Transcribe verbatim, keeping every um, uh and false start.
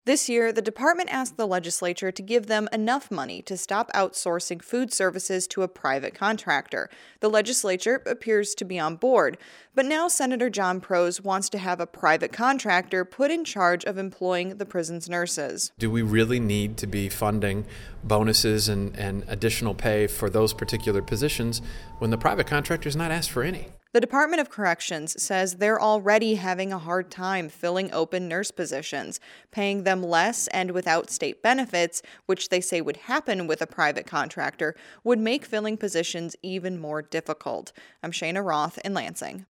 This year, the department asked the legislature to give them enough money to stop outsourcing food services to a private contractor. The legislature appears to be on board, but now Senator John Prose wants to have a private contractor put in charge of employing the prison's nurses. Do we really need to be funding bonuses and, and additional pay for those particular positions when the private contractor's not asked for any? The Department of Corrections says they're already having a hard time filling open nurse positions. Paying them less and without state benefits, which they say would happen with a private contractor, would make filling positions even more difficult. I'm Shayna Roth in Lansing.